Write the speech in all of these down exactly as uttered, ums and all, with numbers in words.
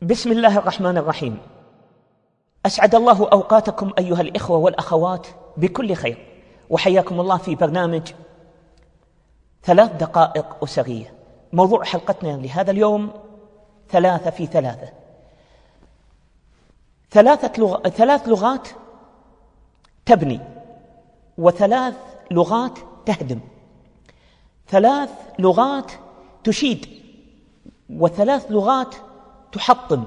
بسم الله الرحمن الرحيم. أسعد الله أوقاتكم أيها الإخوة والأخوات بكل خير، وحياكم الله في برنامج ثلاث دقائق أسرية. موضوع حلقتنا لهذا اليوم ثلاثة في ثلاثة. ثلاثة لغ... ثلاث لغات تبني، وثلاث لغات تهدم، ثلاث لغات تشيد، وثلاث لغات تحطم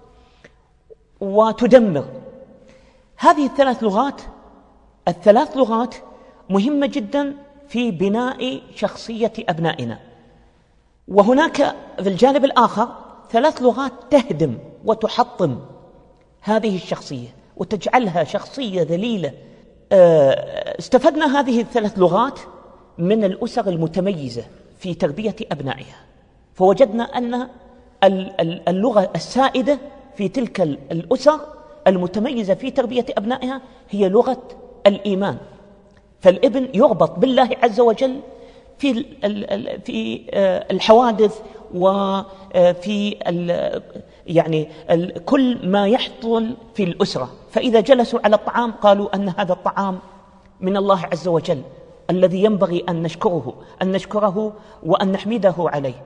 وتدمر. هذه الثلاث لغات الثلاث لغات مهمة جدا في بناء شخصية أبنائنا. وهناك في الجانب الآخر ثلاث لغات تهدم وتحطم هذه الشخصية وتجعلها شخصية ذليلة. استفدنا هذه الثلاث لغات من الأسر المتميزة في تربية أبنائها، فوجدنا أن اللغة السائدة في تلك الأسر المتميزة في تربية أبنائها هي لغة الإيمان. فالابن يربط بالله عز وجل في في الحوادث وفي يعني كل ما يحصل في الأسرة. فإذا جلسوا على الطعام قالوا أن هذا الطعام من الله عز وجل الذي ينبغي أن نشكره أن نشكره وأن نحمده عليه.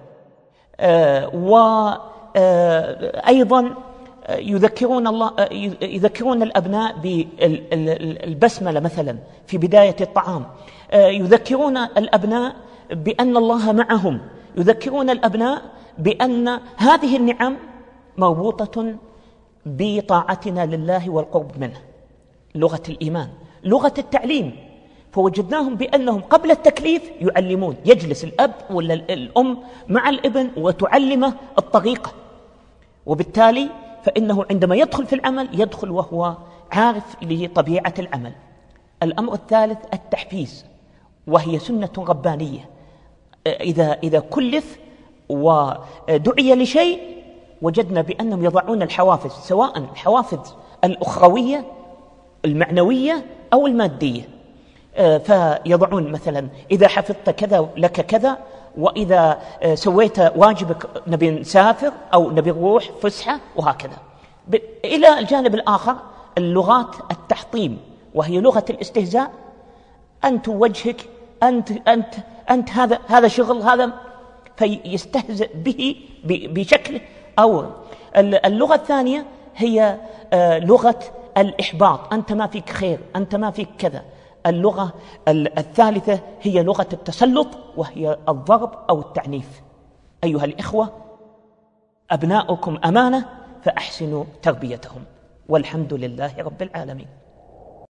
وأيضا يذكرون الله يذكرون الأبناء بالبسملة مثلا في بداية الطعام، يذكرون الأبناء بأن الله معهم، يذكرون الأبناء بأن هذه النعم مربوطة بطاعتنا لله والقرب منه. لغة الإيمان، لغة التعليم، فوجدناهم بأنهم قبل التكليف يعلمون، يجلس الأب ولا الأم مع الابن وتعلمه الطريقة، وبالتالي فإنه عندما يدخل في العمل يدخل وهو عارف لطبيعة العمل. الأمر الثالث التحفيز، وهي سنة ربانية. إذا إذا كلف ودعي لشيء وجدنا بأنهم يضعون الحوافز، سواء الحوافز الأخروية المعنوية أو المادية. فيضعون مثلا إذا حفظت كذا لك كذا، وإذا سويت واجبك نبي نسافر أو نبي نروح فسحة، وهكذا. إلى الجانب الآخر اللغات التحطيم، وهي لغة الاستهزاء. أنت وجهك، أنت أنت أنت هذا هذا شغل هذا، فيستهزئ به بشكل. أو اللغة الثانية هي لغة الإحباط، أنت ما فيك خير، أنت ما فيك كذا. اللغة الثالثة هي لغة التسلط، وهي الضرب أو التعنيف. أيها الإخوة، أبناؤكم أمانة فأحسنوا تربيتهم، والحمد لله رب العالمين.